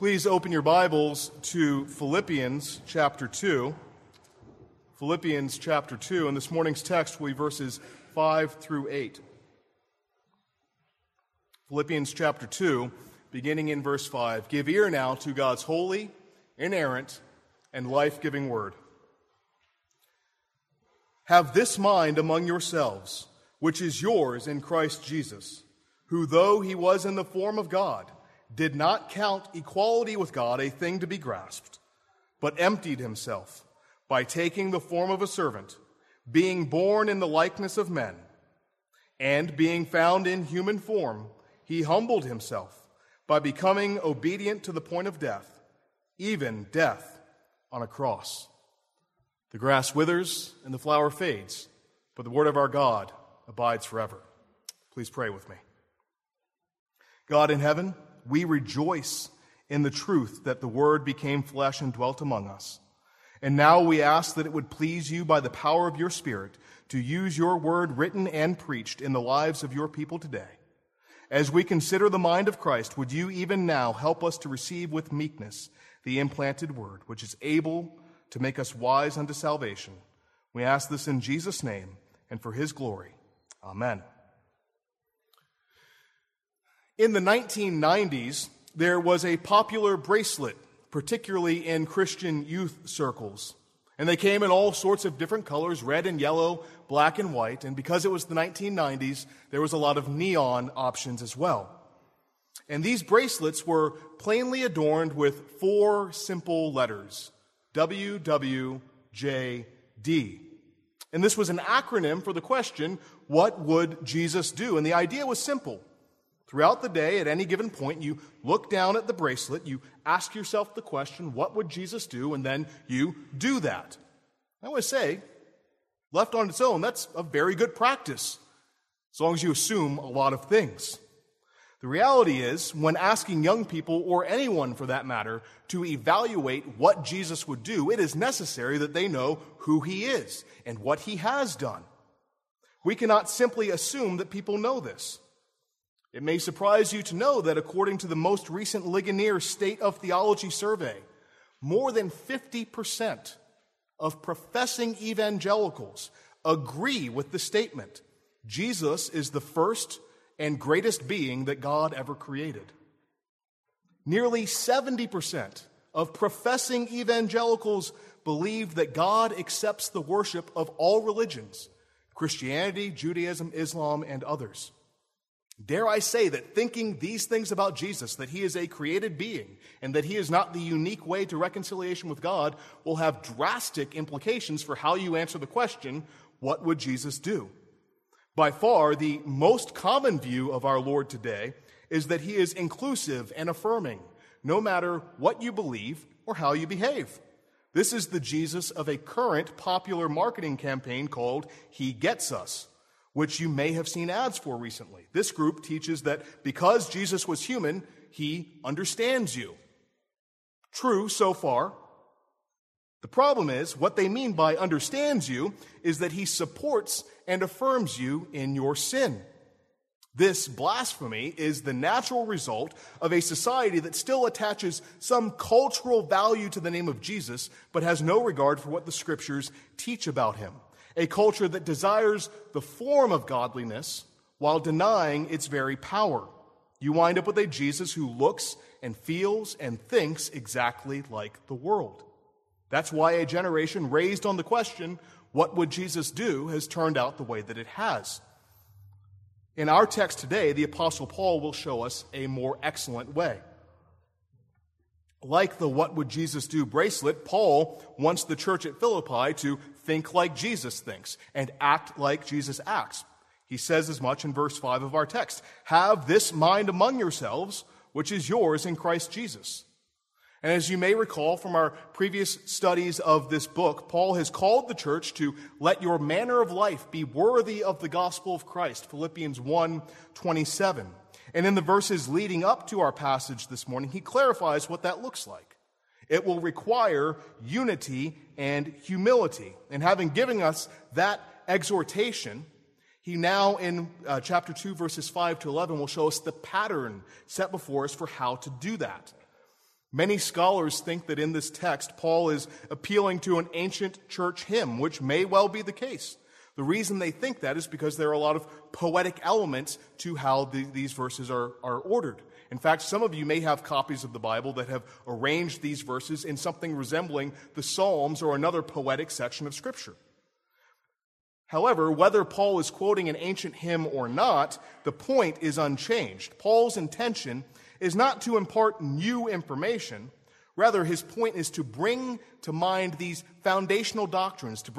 Please open your Bibles to Philippians chapter 2. Philippians chapter 2, and this morning's text will be verses 5 through 8. Philippians chapter 2, beginning in verse 5. Give ear now to God's holy, inerrant, and life-giving word. Have this mind among yourselves, which is yours in Christ Jesus, who, though he was in the form of God, did not count equality with God a thing to be grasped, but emptied himself by taking the form of a servant, being born in the likeness of men, and being found in human form, he humbled himself by becoming obedient to the point of death, even death on a cross. The grass withers and the flower fades, but the word of our God abides forever. Please pray with me. God in heaven, we rejoice in the truth that the Word became flesh and dwelt among us. And now we ask that it would please you by the power of your Spirit to use your Word written and preached in the lives of your people today. As we consider the mind of Christ, would you even now help us to receive with meekness the implanted Word, which is able to make us wise unto salvation. We ask this in Jesus' name and for his glory. Amen. In the 1990s, there was a popular bracelet, particularly in Christian youth circles. And they came in all sorts of different colors, red and yellow, black and white. And because it was the 1990s, there was a lot of neon options as well. And these bracelets were plainly adorned with 4 simple letters, WWJD. And this was an acronym for the question, what would Jesus do? And the idea was simple. Throughout the day, at any given point, you look down at the bracelet, you ask yourself the question, what would Jesus do? And then you do that. I always say, left on its own, that's a very good practice, as long as you assume a lot of things. The reality is, when asking young people, or anyone for that matter, to evaluate what Jesus would do, it is necessary that they know who he is and what he has done. We cannot simply assume that people know this. It may surprise you to know that according to the most recent Ligonier State of Theology survey, more than 50% of professing evangelicals agree with the statement, Jesus is the first and greatest being that God ever created. Nearly 70% of professing evangelicals believe that God accepts the worship of all religions, Christianity, Judaism, Islam, and others. Dare I say that thinking these things about Jesus, that he is a created being and that he is not the unique way to reconciliation with God, will have drastic implications for how you answer the question, what would Jesus do? By far, the most common view of our Lord today is that he is inclusive and affirming, no matter what you believe or how you behave. This is the Jesus of a current popular marketing campaign called He Gets Us, which you may have seen ads for recently. This group teaches that because Jesus was human, he understands you. True so far. The problem is, what they mean by understands you is that he supports and affirms you in your sin. This blasphemy is the natural result of a society that still attaches some cultural value to the name of Jesus, but has no regard for what the scriptures teach about him. A culture that desires the form of godliness while denying its very power. You wind up with a Jesus who looks and feels and thinks exactly like the world. That's why a generation raised on the question, what would Jesus do, has turned out the way that it has. In our text today, the Apostle Paul will show us a more excellent way. Like the What Would Jesus Do bracelet, Paul wants the church at Philippi to think like Jesus thinks and act like Jesus acts. He says as much in verse 5 of our text. Have this mind among yourselves, which is yours in Christ Jesus. And as you may recall from our previous studies of this book, Paul has called the church to let your manner of life be worthy of the gospel of Christ, Philippians 1:27. And in the verses leading up to our passage this morning, he clarifies what that looks like. It will require unity and humility. And having given us that exhortation, he now in chapter 2, verses 5 to 11, will show us the pattern set before us for how to do that. Many scholars think that in this text, Paul is appealing to an ancient church hymn, which may well be the case. The reason they think that is because there are a lot of poetic elements to how these verses are ordered. In fact, some of you may have copies of the Bible that have arranged these verses in something resembling the Psalms or another poetic section of Scripture. However, whether Paul is quoting an ancient hymn or not, the point is unchanged. Paul's intention is not to impart new information. Rather, his point is to bring to mind these foundational doctrines, to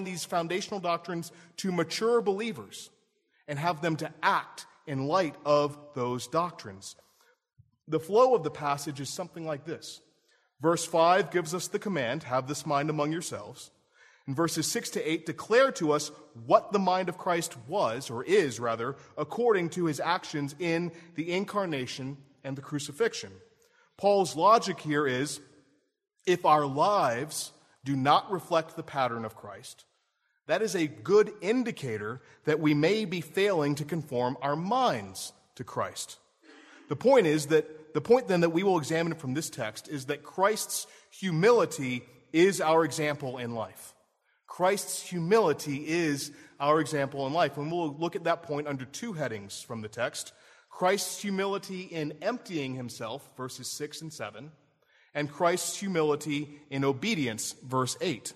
mature believers and have them to act in light of those doctrines. The flow of the passage is something like this. Verse 5 gives us the command, have this mind among yourselves. And verses 6 to 8 declare to us what the mind of Christ is, according to his actions in the incarnation and the crucifixion. Paul's logic here is, if our lives do not reflect the pattern of Christ, that is a good indicator that we may be failing to conform our minds to Christ. The point then that we will examine from this text is that Christ's humility is our example in life. Christ's humility is our example in life. And we'll look at that point under two headings from the text. Christ's humility in emptying himself, verses 6 and 7, and Christ's humility in obedience, verse 8.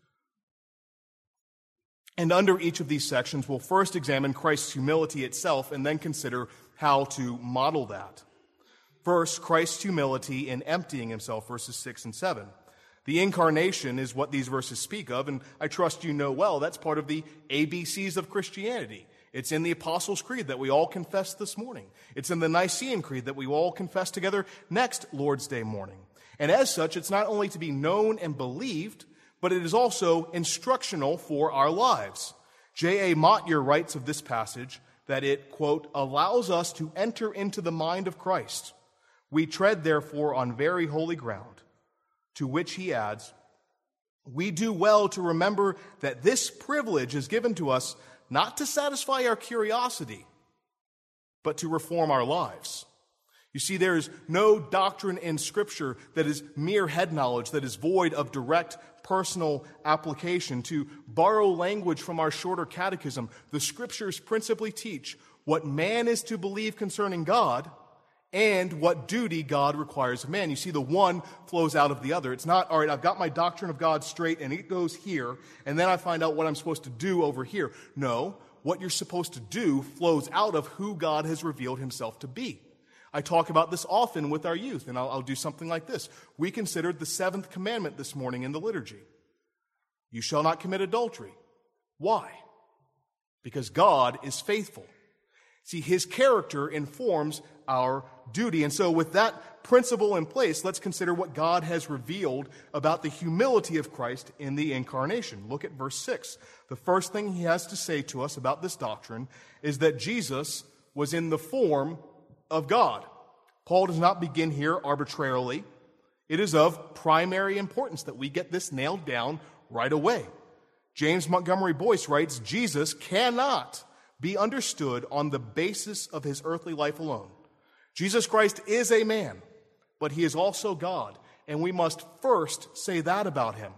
And under each of these sections, we'll first examine Christ's humility itself and then consider how to model that. First, Christ's humility in emptying himself, verses 6 and 7. The incarnation is what these verses speak of, and I trust you know well that's part of the ABCs of Christianity. It's in the Apostles' Creed that we all confess this morning. It's in the Nicene Creed that we will all confess together next Lord's Day morning. And as such, it's not only to be known and believed, but it is also instructional for our lives. J.A. Motyer writes of this passage that it, quote, allows us to enter into the mind of Christ. We tread, therefore, on very holy ground. To which he adds, we do well to remember that this privilege is given to us not to satisfy our curiosity, but to reform our lives. You see, there is no doctrine in Scripture that is mere head knowledge, that is void of direct personal application. To borrow language from our shorter catechism, the Scriptures principally teach what man is to believe concerning God and what duty God requires of man. You see, the one flows out of the other. It's not, all right, I've got my doctrine of God straight and it goes here, and then I find out what I'm supposed to do over here. No, what you're supposed to do flows out of who God has revealed himself to be. I talk about this often with our youth, and I'll do something like this. We considered the seventh commandment this morning in the liturgy. You shall not commit adultery. Why? Because God is faithful. See, his character informs our duty. And so with that principle in place, let's consider what God has revealed about the humility of Christ in the incarnation. Look at verse 6. The first thing he has to say to us about this doctrine is that Jesus was in the form of God. Paul does not begin here arbitrarily. It is of primary importance that we get this nailed down right away. James Montgomery Boyce writes, Jesus cannot be understood on the basis of his earthly life alone. Jesus Christ is a man, but he is also God, and we must first say that about him.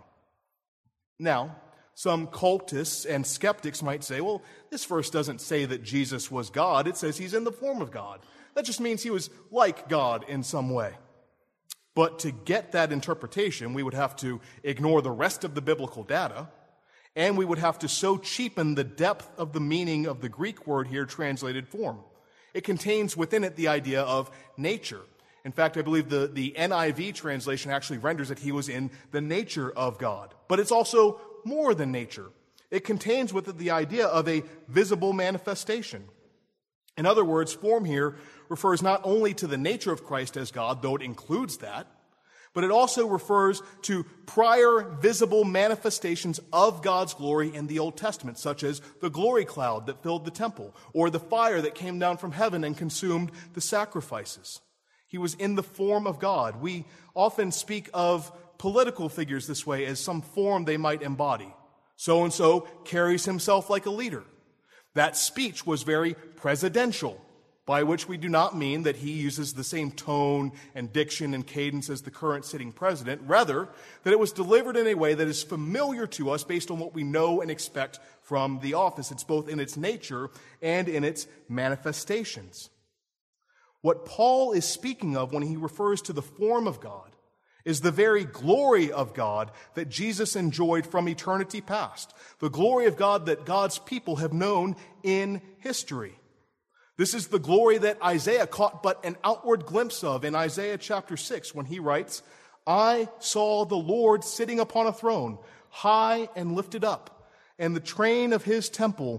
Now, some cultists and skeptics might say, well, this verse doesn't say that Jesus was God. It says he's in the form of God. That just means he was like God in some way. But to get that interpretation, we would have to ignore the rest of the biblical data, and we would have to so cheapen the depth of the meaning of the Greek word here translated form. It contains within it the idea of nature. In fact, I believe the NIV translation actually renders it he was in the nature of God. But it's also more than nature. It contains with it the idea of a visible manifestation. In other words, form here refers not only to the nature of Christ as God, though it includes that, but it also refers to prior visible manifestations of God's glory in the Old Testament, such as the glory cloud that filled the temple, or the fire that came down from heaven and consumed the sacrifices. He was in the form of God. We often speak of political figures this way as some form they might embody. So-and-so carries himself like a leader. That speech was very presidential. by which we do not mean that he uses the same tone and diction and cadence as the current sitting president. Rather, that it was delivered in a way that is familiar to us based on what we know and expect from the office. It's both in its nature and in its manifestations. What Paul is speaking of when he refers to the form of God is the very glory of God that Jesus enjoyed from eternity past, the glory of God that God's people have known in history. This is the glory that Isaiah caught but an outward glimpse of in Isaiah chapter 6 when he writes, "I saw the Lord sitting upon a throne, high and lifted up, and the train of his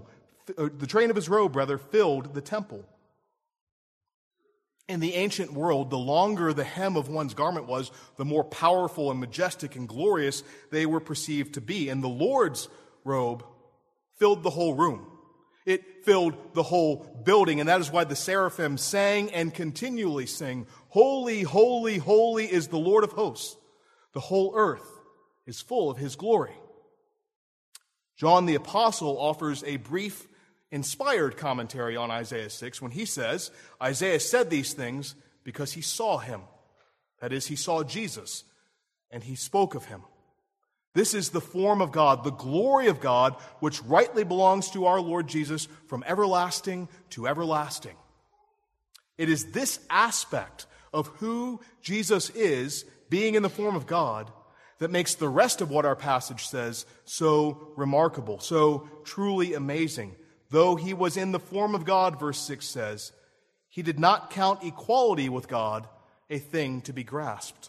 robe filled the temple." In the ancient world, the longer the hem of one's garment was, the more powerful and majestic and glorious they were perceived to be. And the Lord's robe filled the whole room. It filled the whole building, and that is why the seraphim sang and continually sing, "Holy, holy, holy is the Lord of hosts. The whole earth is full of his glory." John the Apostle offers a brief, inspired commentary on Isaiah 6 when he says, Isaiah said these things because he saw him. That is, he saw Jesus, and he spoke of him. This is the form of God, the glory of God, which rightly belongs to our Lord Jesus from everlasting to everlasting. It is this aspect of who Jesus is, being in the form of God, that makes the rest of what our passage says so remarkable, so truly amazing. Though he was in the form of God, verse 6 says, he did not count equality with God a thing to be grasped.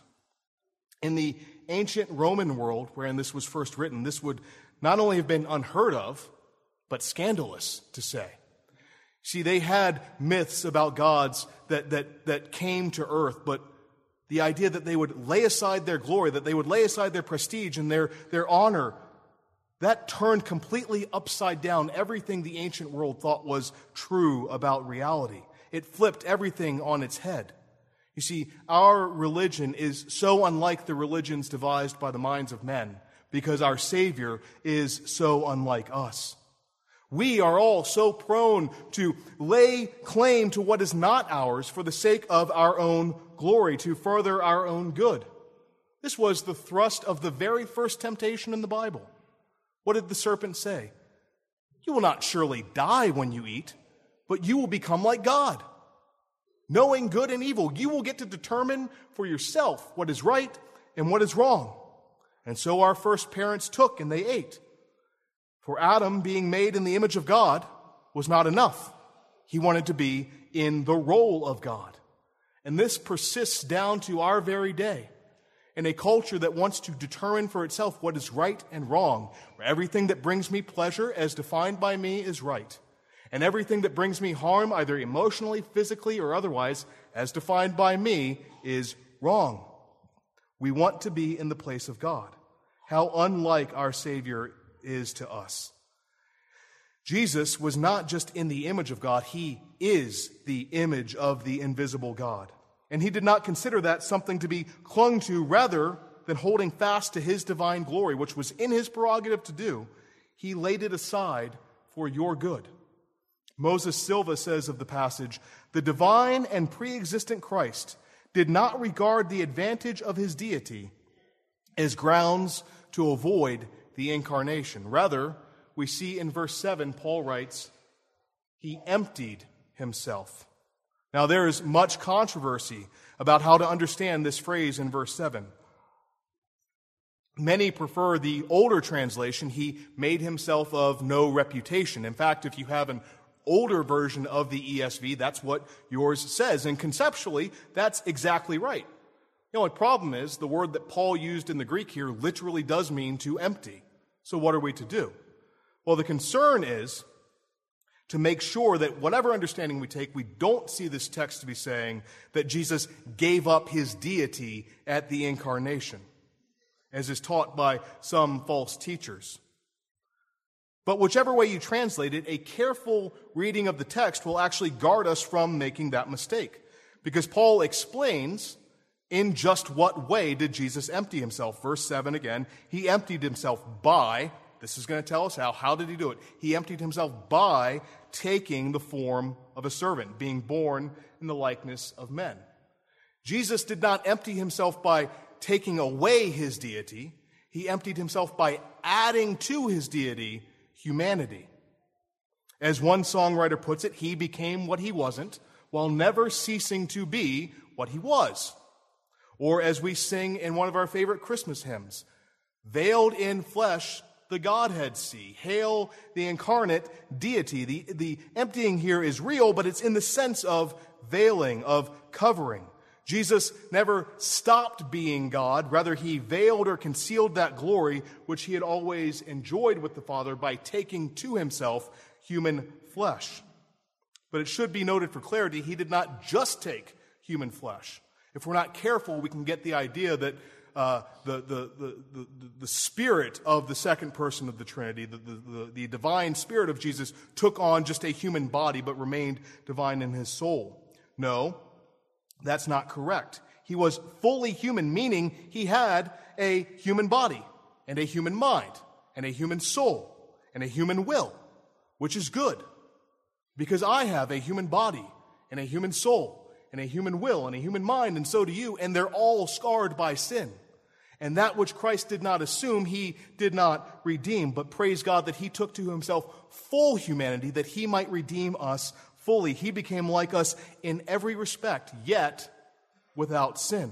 In the ancient Roman world, wherein this was first written, this would not only have been unheard of, but scandalous to say. See, they had myths about gods that came to earth, but the idea that they would lay aside their glory, that they would lay aside their prestige and their honor, that turned completely upside down everything the ancient world thought was true about reality. It flipped everything on its head. You see, our religion is so unlike the religions devised by the minds of men because our Savior is so unlike us. We are all so prone to lay claim to what is not ours for the sake of our own glory, to further our own good. This was the thrust of the very first temptation in the Bible. What did the serpent say? You will not surely die when you eat, but you will become like God. Knowing good and evil, you will get to determine for yourself what is right and what is wrong. And so our first parents took and they ate. For Adam, being made in the image of God, was not enough. He wanted to be in the role of God. And this persists down to our very day. In a culture that wants to determine for itself what is right and wrong, where everything that brings me pleasure as defined by me is right, and everything that brings me harm, either emotionally, physically, or otherwise, as defined by me, is wrong. We want to be in the place of God. How unlike our Savior is to us. Jesus was not just in the image of God, he is the image of the invisible God. And he did not consider that something to be clung to rather than holding fast to his divine glory, which was in his prerogative to do. He laid it aside for your good. Moses Silva says of the passage, the divine and pre-existent Christ did not regard the advantage of his deity as grounds to avoid the incarnation. Rather, we see in verse 7, Paul writes, he emptied himself. Now, there is much controversy about how to understand this phrase in verse 7. Many prefer the older translation, he made himself of no reputation. In fact, if you have an older version of the ESV, that's what yours says. And conceptually, that's exactly right. The only problem is the word that Paul used in the Greek here literally does mean to empty. So what are we to do? Well, the concern is to make sure that whatever understanding we take, we don't see this text to be saying that Jesus gave up his deity at the incarnation, as is taught by some false teachers. But whichever way you translate it, a careful reading of the text will actually guard us from making that mistake. Because Paul explains in just what way did Jesus empty himself. Verse 7 again, he emptied himself by, this is going to tell us how did he do it? He emptied himself by taking the form of a servant, being born in the likeness of men. Jesus did not empty himself by taking away his deity. He emptied himself by adding to his deity humanity. As one songwriter puts it, he became what he wasn't, while never ceasing to be what he was. Or as we sing in one of our favorite Christmas hymns, veiled in flesh, the Godhead see. Hail the incarnate deity. The emptying here is real, but it's in the sense of veiling, of covering. Jesus never stopped being God. Rather, he veiled or concealed that glory which he had always enjoyed with the Father by taking to himself human flesh. But it should be noted for clarity, he did not just take human flesh. If we're not careful, we can get the idea that the spirit of the second person of the Trinity, the divine spirit of Jesus, took on just a human body but remained divine in his soul. No, that's not correct. He was fully human, meaning he had a human body and a human mind and a human soul and a human will, which is good because I have a human body and a human soul and a human will and a human mind, and so do you, and they're all scarred by sin. And that which Christ did not assume, he did not redeem, but praise God that he took to himself full humanity that he might redeem us fully. He became like us in every respect, yet without sin.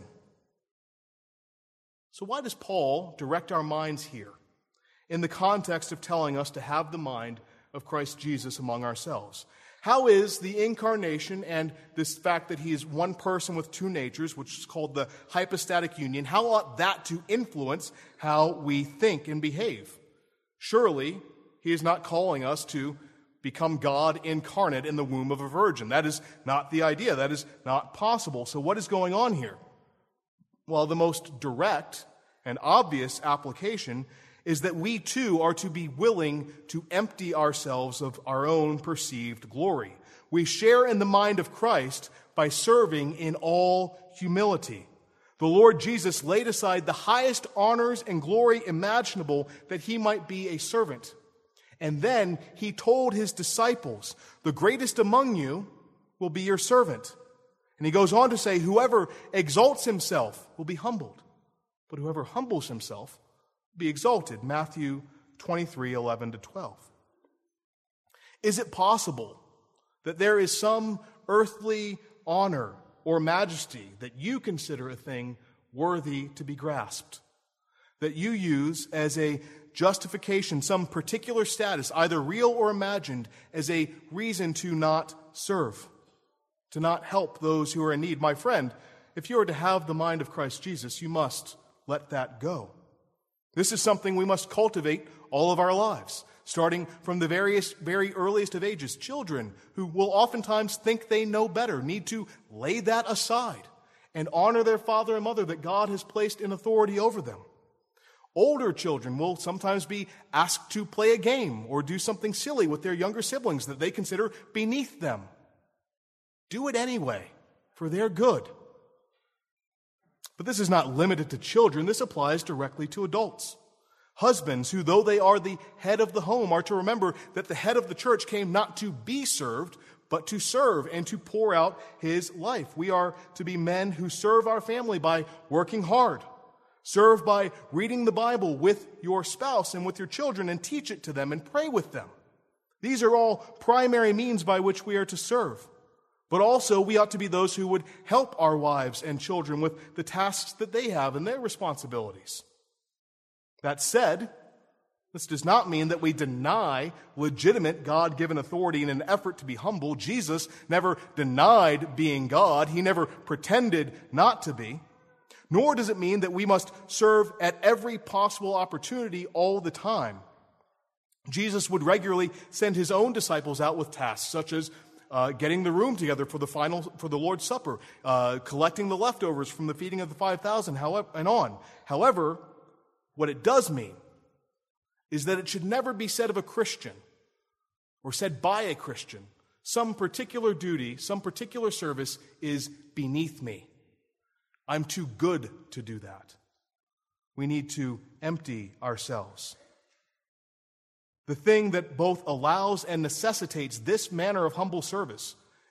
So why does Paul direct our minds here in the context of telling us to have the mind of Christ Jesus among ourselves? How is the incarnation and this fact that he is one person with two natures, which is called the hypostatic union, how ought that to influence how we think and behave? Surely, he is not calling us to become God incarnate in the womb of a virgin. That is not the idea. That is not possible. So what is going on here? Well, the most direct and obvious application is that we too are to be willing to empty ourselves of our own perceived glory. We share in the mind of Christ by serving in all humility. The Lord Jesus laid aside the highest honors and glory imaginable that he might be a servant. And then he told his disciples, the greatest among you will be your servant. And he goes on to say, whoever exalts himself will be humbled, but whoever humbles himself be exalted. Matthew 23:11-12. Is it possible that there is some earthly honor or majesty that you consider a thing worthy to be grasped, that you use as a justification, some particular status, either real or imagined, as a reason to not serve, to not help those who are in need? My friend, if you are to have the mind of Christ Jesus, you must let that go. This is something we must cultivate all of our lives, starting from the very earliest of ages. Children who will oftentimes think they know better need to lay that aside and honor their father and mother that God has placed in authority over them. Older children will sometimes be asked to play a game or do something silly with their younger siblings that they consider beneath them. Do it anyway, for their good. But this is not limited to children. This applies directly to adults. Husbands who, though they are the head of the home, are to remember that the head of the church came not to be served, but to serve and to pour out his life. We are to be men who serve our family by working hard. Serve by reading the Bible with your spouse and with your children and teach it to them and pray with them. These are all primary means by which we are to serve. But also, we ought to be those who would help our wives and children with the tasks that they have and their responsibilities. That said, this does not mean that we deny legitimate God-given authority in an effort to be humble. Jesus never denied being God. He never pretended not to be. Nor does it mean that we must serve at every possible opportunity all the time. Jesus would regularly send his own disciples out with tasks such as getting the room together for the Lord's Supper, collecting the leftovers from the feeding of the 5,000, and on. However, what it does mean is that it should never be said of a Christian or said by a Christian, some particular duty, some particular service is beneath me. I'm too good to do that. We need to empty ourselves. The thing that both allows and necessitates this manner of humble service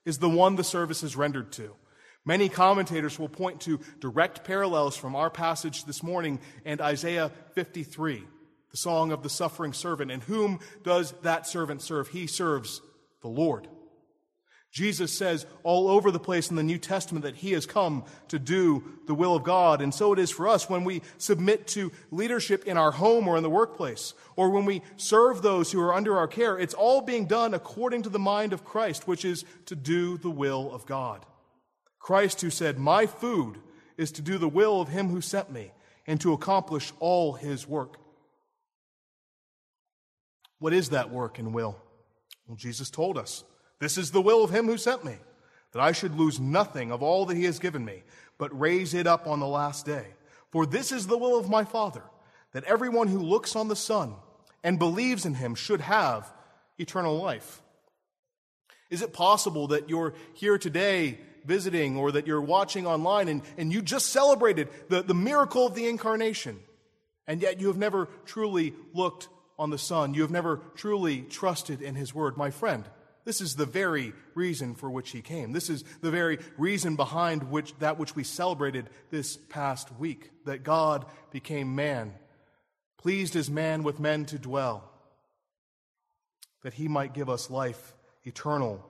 is the one the service is rendered to. Many commentators will point to direct parallels from our passage this morning and Isaiah 53, the song of the suffering servant. And whom does that servant serve? He serves the Lord. Jesus says all over the place in the New Testament that he has come to do the will of God. And so it is for us when we submit to leadership in our home or in the workplace, or when we serve those who are under our care. It's all being done according to the mind of Christ, which is to do the will of God. Christ who said, "My food is to do the will of him who sent me and to accomplish all his work." What is that work and will? Well, Jesus told us, "This is the will of him who sent me, that I should lose nothing of all that he has given me, but raise it up on the last day. For this is the will of my Father, that everyone who looks on the Son and believes in him should have eternal life." Is it possible that you're here today visiting, or that you're watching online and you just celebrated the miracle of the incarnation, and yet you have never truly looked on the Son? You have never truly trusted in his word. My friend, this is the very reason for which he came. This is the very reason behind which we celebrated this past week, that God became man, pleased as man with men to dwell, that he might give us life eternal.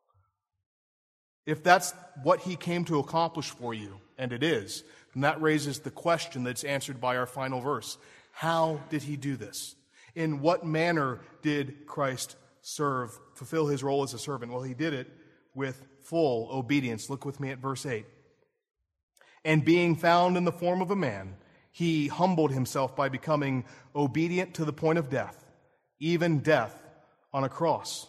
If that's what he came to accomplish for you, and it is, then that raises the question that's answered by our final verse. How did he do this? In what manner did Christ fulfill his role as a servant? Well, he did it with full obedience. Look with me at verse 8. "And being found in the form of a man, he humbled himself by becoming obedient to the point of death, even death on a cross."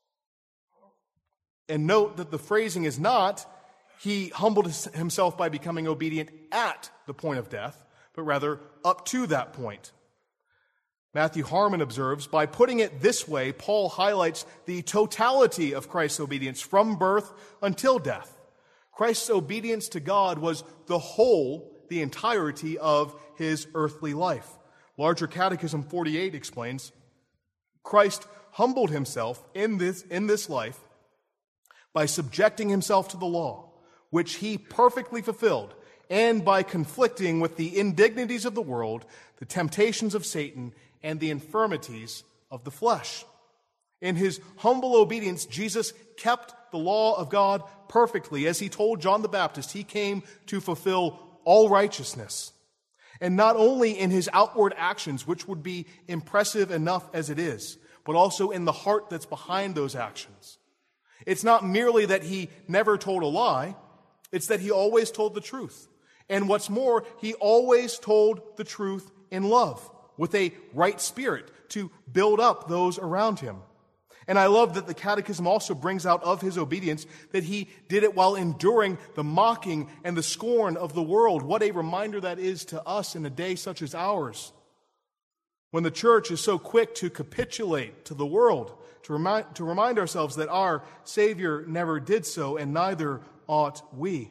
And note that the phrasing is not, he humbled himself by becoming obedient at the point of death, but rather up to that point. Matthew Harmon observes, by putting it this way, Paul highlights the totality of Christ's obedience from birth until death. Christ's obedience to God was the entirety of his earthly life. Larger Catechism 48 explains, Christ humbled himself in this life by subjecting himself to the law, which he perfectly fulfilled, and by conflicting with the indignities of the world, the temptations of Satan, and the infirmities of the flesh. In his humble obedience, Jesus kept the law of God perfectly. As he told John the Baptist, he came to fulfill all righteousness. And not only in his outward actions, which would be impressive enough as it is, but also in the heart that's behind those actions. It's not merely that he never told a lie, it's that he always told the truth. And what's more, he always told the truth in love, with a right spirit to build up those around him. And I love that the Catechism also brings out of his obedience that he did it while enduring the mocking and the scorn of the world. What a reminder that is to us in a day such as ours, when the church is so quick to capitulate to the world, to remind ourselves that our Savior never did so, and neither ought we.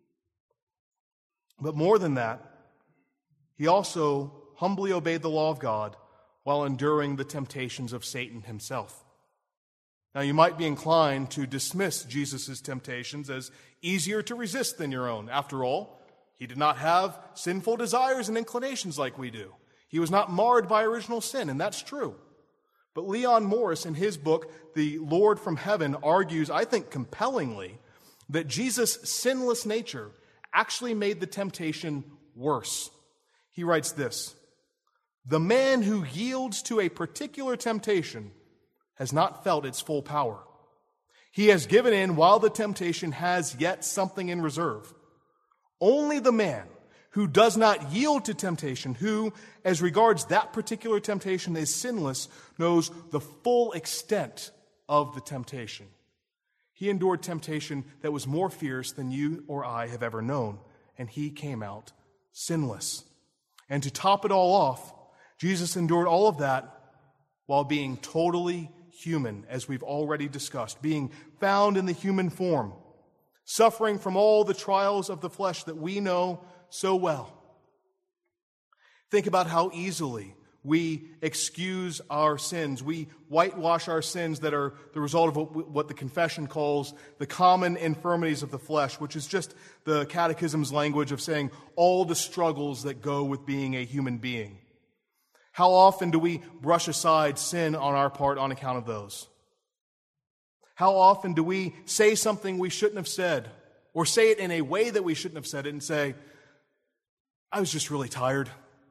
But more than that, he also humbly obeyed the law of God while enduring the temptations of Satan himself. Now, you might be inclined to dismiss Jesus' temptations as easier to resist than your own. After all, he did not have sinful desires and inclinations like we do. He was not marred by original sin, and that's true. But Leon Morris, in his book, The Lord from Heaven, argues, I think compellingly, that Jesus' sinless nature actually made the temptation worse. He writes this: "The man who yields to a particular temptation has not felt its full power. He has given in while the temptation has yet something in reserve. Only the man who does not yield to temptation, who, as regards that particular temptation, is sinless, knows the full extent of the temptation. He endured temptation that was more fierce than you or I have ever known, and he came out sinless." And to top it all off, Jesus endured all of that while being totally human, as we've already discussed, being found in the human form, suffering from all the trials of the flesh that we know so well. Think about how easily we excuse our sins. We whitewash our sins that are the result of what the confession calls the common infirmities of the flesh, which is just the Catechism's language of saying all the struggles that go with being a human being. How often do we brush aside sin on our part on account of those? How often do we say something we shouldn't have said, or say it in a way that we shouldn't have said it and say, I was just really tired.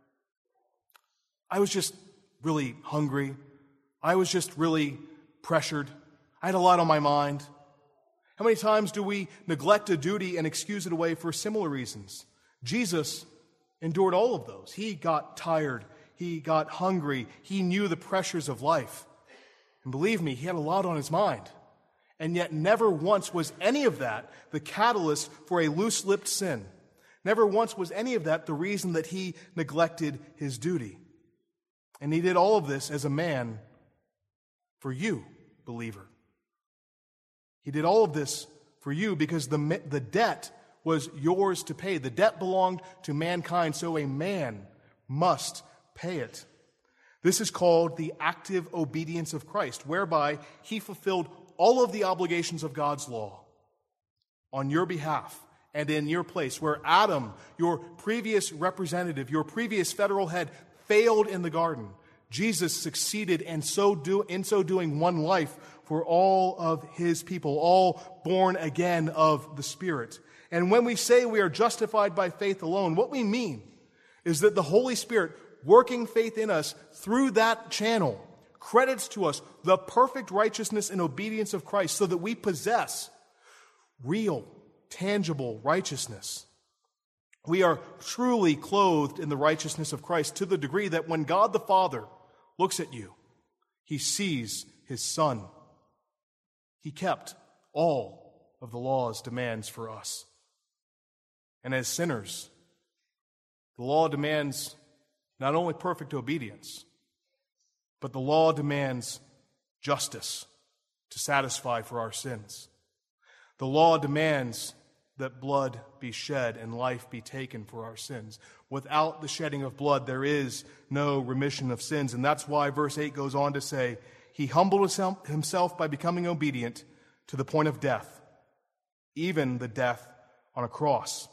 I was just really hungry. I was just really pressured. I had a lot on my mind. How many times do we neglect a duty and excuse it away for similar reasons? Jesus endured all of those. He got tired. He got hungry. He knew the pressures of life. And believe me, he had a lot on his mind. And yet never once was any of that the catalyst for a loose-lipped sin. Never once was any of that the reason that he neglected his duty. And he did all of this as a man for you, believer. He did all of this for you because the debt was yours to pay. The debt belonged to mankind, so a man must pay it. This is called the active obedience of Christ, whereby he fulfilled all of the obligations of God's law on your behalf and in your place. Where Adam, your previous representative, your previous federal head, failed in the garden, Jesus succeeded in so doing won life for all of his people, all born again of the Spirit. And when we say we are justified by faith alone, what we mean is that the Holy Spirit, working faith in us through that channel, credits to us the perfect righteousness and obedience of Christ so that we possess real, tangible righteousness. We are truly clothed in the righteousness of Christ to the degree that when God the Father looks at you, he sees his Son. He kept all of the law's demands for us. And as sinners, the law demands not only perfect obedience, but the law demands justice to satisfy for our sins. The law demands that blood be shed and life be taken for our sins. Without the shedding of blood, there is no remission of sins. And that's why verse 8 goes on to say, he humbled himself by becoming obedient to the point of death, even the death on a cross.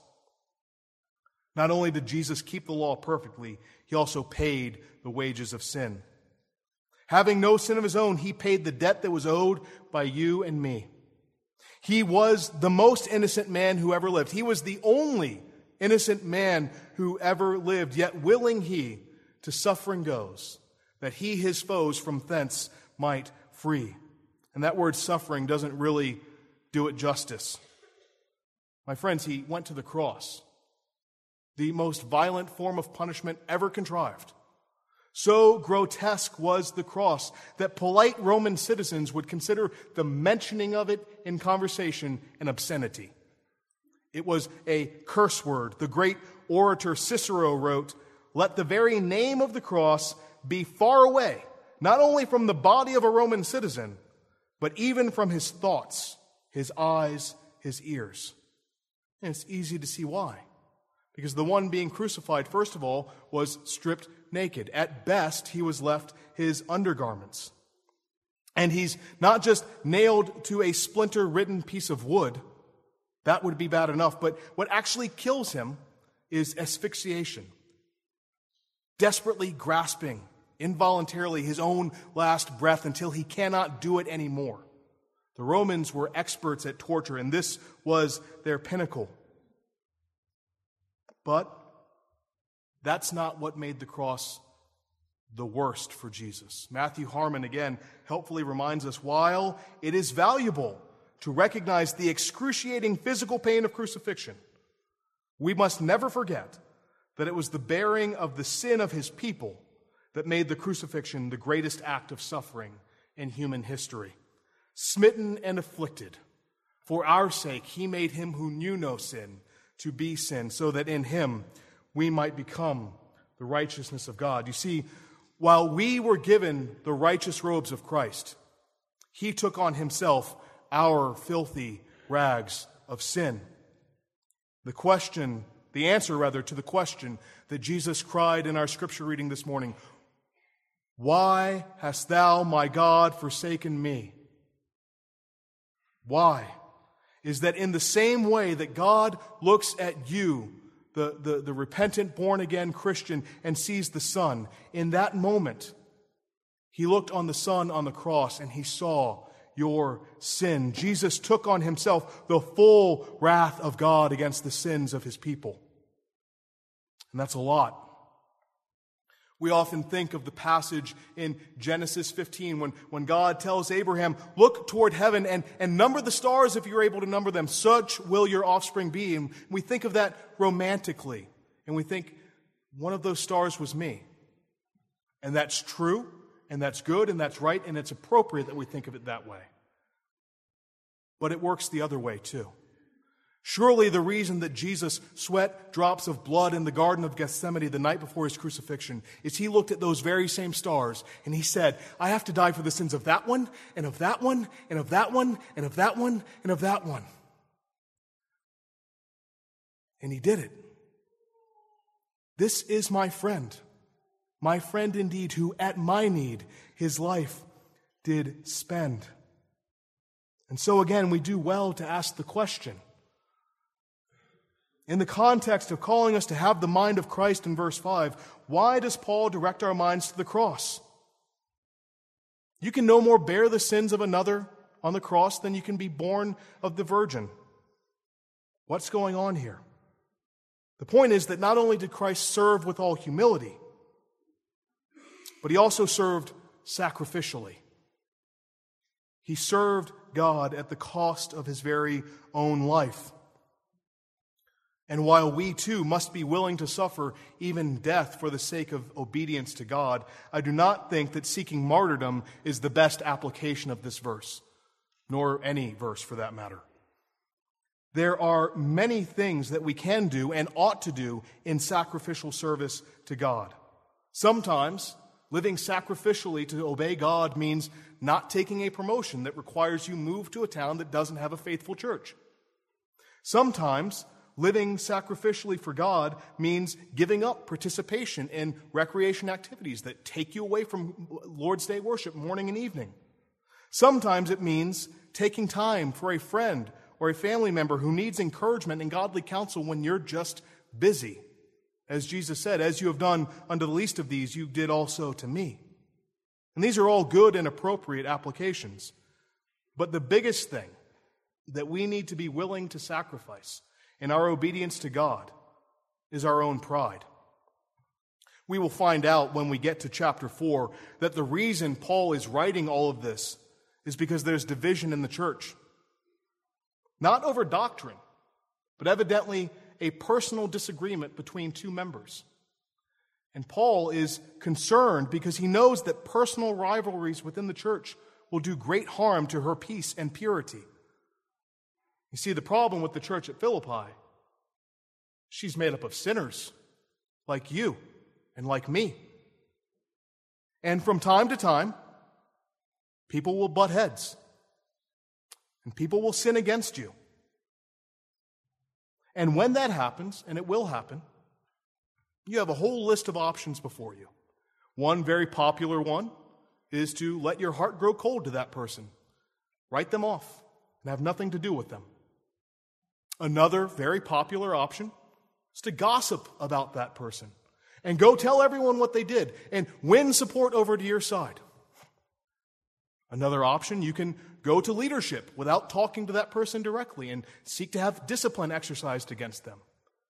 Not only did Jesus keep the law perfectly, he also paid the wages of sin. Having no sin of his own, he paid the debt that was owed by you and me. He was the most innocent man who ever lived. He was the only innocent man who ever lived, yet willing he to suffering goes, that he his foes from thence might free. And that word suffering doesn't really do it justice. My friends, he went to the cross, the most violent form of punishment ever contrived. So grotesque was the cross that polite Roman citizens would consider the mentioning of it in conversation an obscenity. It was a curse word. The great orator Cicero wrote, "Let the very name of the cross be far away, not only from the body of a Roman citizen, but even from his thoughts, his eyes, his ears." And it's easy to see why. Because the one being crucified, first of all, was stripped naked. At best, he was left his undergarments. And he's not just nailed to a splinter-ridden piece of wood. That would be bad enough. But what actually kills him is asphyxiation. Desperately grasping, involuntarily, his own last breath until he cannot do it anymore. The Romans were experts at torture, and this was their pinnacle. But that's not what made the cross the worst for Jesus. Matthew Harmon, again, helpfully reminds us, while it is valuable to recognize the excruciating physical pain of crucifixion, we must never forget that it was the bearing of the sin of his people that made the crucifixion the greatest act of suffering in human history. Smitten and afflicted, for our sake, he made him who knew no sin to be sin, so that in him we might become the righteousness of God. You see, while we were given the righteous robes of Christ, he took on himself our filthy rags of sin. The answer to the question that Jesus cried in our scripture reading this morning, Why hast thou, my God, forsaken me? Why? Is that in the same way that God looks at you, the repentant, born-again Christian, and sees the Son, in that moment, He looked on the Son on the cross and He saw your sin. Jesus took on Himself the full wrath of God against the sins of His people. And that's a lot. We often think of the passage in Genesis 15 when God tells Abraham, look toward heaven and number the stars if you're able to number them. Such will your offspring be. And we think of that romantically. And we think, one of those stars was me. And that's true, and that's good, and that's right, and it's appropriate that we think of it that way. But it works the other way too. Surely the reason that Jesus sweat drops of blood in the Garden of Gethsemane the night before His crucifixion is He looked at those very same stars and He said, I have to die for the sins of that one, and of that one, and of that one, and of that one, and of that one. And He did it. This is my friend indeed, who at my need His life did spend. And so again, we do well to ask the question, in the context of calling us to have the mind of Christ in verse 5, why does Paul direct our minds to the cross? You can no more bear the sins of another on the cross than you can be born of the Virgin. What's going on here? The point is that not only did Christ serve with all humility, but He also served sacrificially. He served God at the cost of His very own life. And while we too must be willing to suffer even death for the sake of obedience to God, I do not think that seeking martyrdom is the best application of this verse, nor any verse for that matter. There are many things that we can do and ought to do in sacrificial service to God. Sometimes living sacrificially to obey God means not taking a promotion that requires you move to a town that doesn't have a faithful church. Sometimes living sacrificially for God means giving up participation in recreation activities that take you away from Lord's Day worship morning and evening. Sometimes it means taking time for a friend or a family member who needs encouragement and godly counsel when you're just busy. As Jesus said, as you have done unto the least of these, you did also to me. And these are all good and appropriate applications. But the biggest thing that we need to be willing to sacrifice in our obedience to God is our own pride. We will find out when we get to chapter 4 that the reason Paul is writing all of this is because there's division in the church. Not over doctrine, but evidently a personal disagreement between two members. And Paul is concerned because he knows that personal rivalries within the church will do great harm to her peace and purity. You see, the problem with the church at Philippi, she's made up of sinners like you and like me. And from time to time, people will butt heads. And people will sin against you. And when that happens, and it will happen, you have a whole list of options before you. One very popular one is to let your heart grow cold to that person. Write them off and have nothing to do with them. Another very popular option is to gossip about that person and go tell everyone what they did and win support over to your side. Another option, you can go to leadership without talking to that person directly and seek to have discipline exercised against them.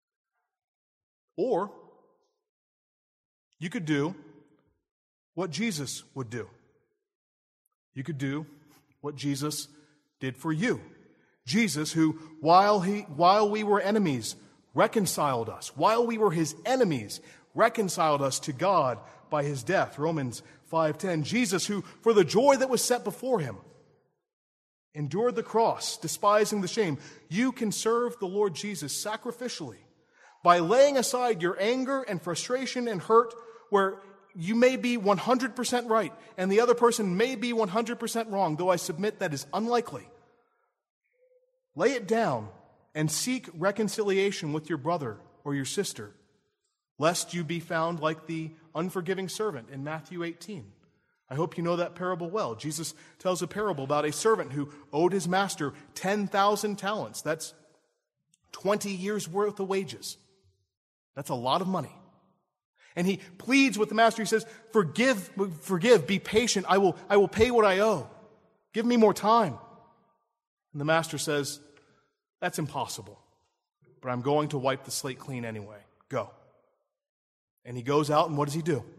Or you could do what Jesus would do. You could do what Jesus did for you. Jesus, who, while we were enemies, reconciled us. While we were His enemies, reconciled us to God by His death. Romans 5:10. Jesus, who, for the joy that was set before Him, endured the cross, despising the shame. You can serve the Lord Jesus sacrificially by laying aside your anger and frustration and hurt where you may be 100% right and the other person may be 100% wrong, though I submit that is unlikely. Lay it down and seek reconciliation with your brother or your sister, lest you be found like the unforgiving servant in Matthew 18, I hope you know that parable well. Jesus tells a parable about a servant who owed his master 10,000 talents. That's 20 years' worth of wages. That's a lot of money. And he pleads with the master. He says, forgive, be patient. I will pay what I owe. Give me more time. And the master says, that's impossible. But I'm going to wipe the slate clean anyway. Go. And he goes out, and what does he do?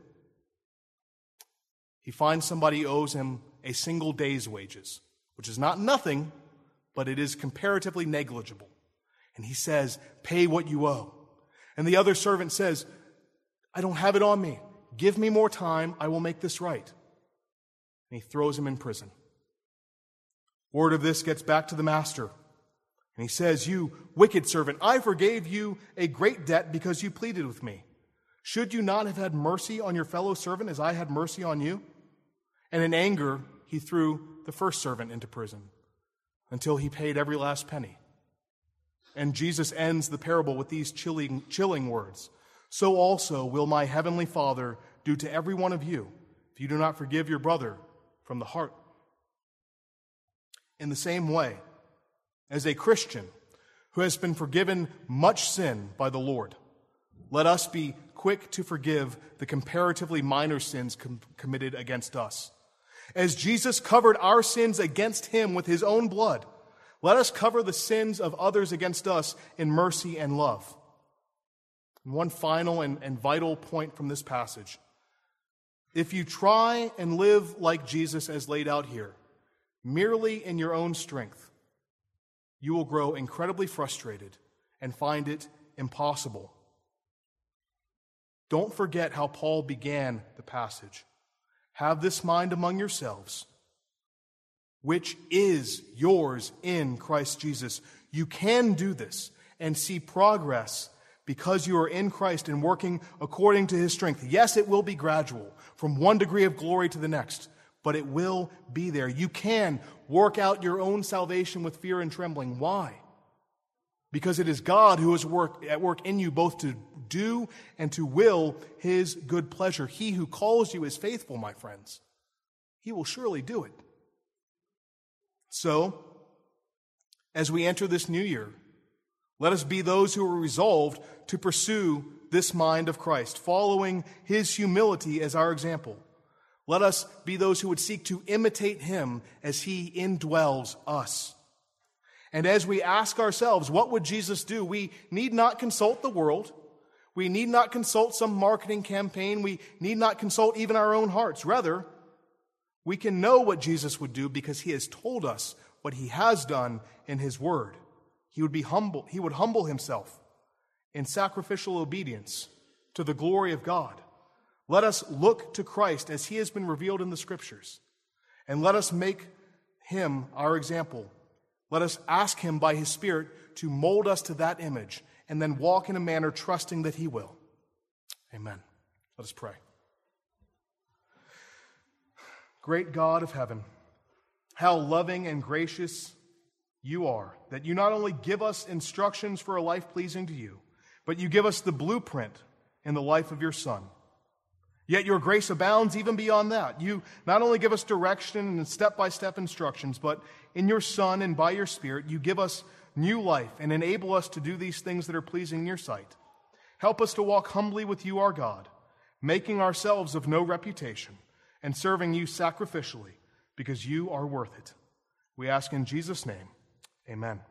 He finds somebody who owes him a single day's wages, which is not nothing, but it is comparatively negligible. And he says, pay what you owe. And the other servant says, I don't have it on me. Give me more time. I will make this right. And he throws him in prison. Word of this gets back to the master. And he says, you wicked servant, I forgave you a great debt because you pleaded with me. Should you not have had mercy on your fellow servant as I had mercy on you? And in anger, he threw the first servant into prison until he paid every last penny. And Jesus ends the parable with these chilling words. So also will my heavenly Father do to every one of you if you do not forgive your brother from the heart. In the same way, as a Christian who has been forgiven much sin by the Lord, let us be quick to forgive the comparatively minor sins committed against us. As Jesus covered our sins against him with his own blood, let us cover the sins of others against us in mercy and love. And one final and vital point from this passage. If you try and live like Jesus as laid out here, merely in your own strength, you will grow incredibly frustrated and find it impossible. Don't forget how Paul began the passage. Have this mind among yourselves, which is yours in Christ Jesus. You can do this and see progress because you are in Christ and working according to his strength. Yes, it will be gradual, from one degree of glory to the next, but it will be there. You can work out your own salvation with fear and trembling. Why? Because it is God who is at work in you both to do and to will his good pleasure. He who calls you is faithful, my friends. He will surely do it. So, as we enter this new year, let us be those who are resolved to pursue this mind of Christ, following his humility as our example. Let us be those who would seek to imitate him as he indwells us. And as we ask ourselves, what would Jesus do? We need not consult the world. We need not consult some marketing campaign. We need not consult even our own hearts. Rather, we can know what Jesus would do because he has told us what he has done in his word. He would be humble. He would humble himself in sacrificial obedience to the glory of God. Let us look to Christ as he has been revealed in the Scriptures, and let us make him our example. Let us ask him by his Spirit to mold us to that image, and then walk in a manner trusting that he will. Amen. Let us pray. Great God of heaven, how loving and gracious you are, that you not only give us instructions for a life pleasing to you, but you give us the blueprint in the life of your Son. Yet your grace abounds even beyond that. You not only give us direction and step-by-step instructions, but in your Son and by your Spirit, you give us new life and enable us to do these things that are pleasing in your sight. Help us to walk humbly with you, our God, making ourselves of no reputation and serving you sacrificially because you are worth it. We ask in Jesus' name, amen.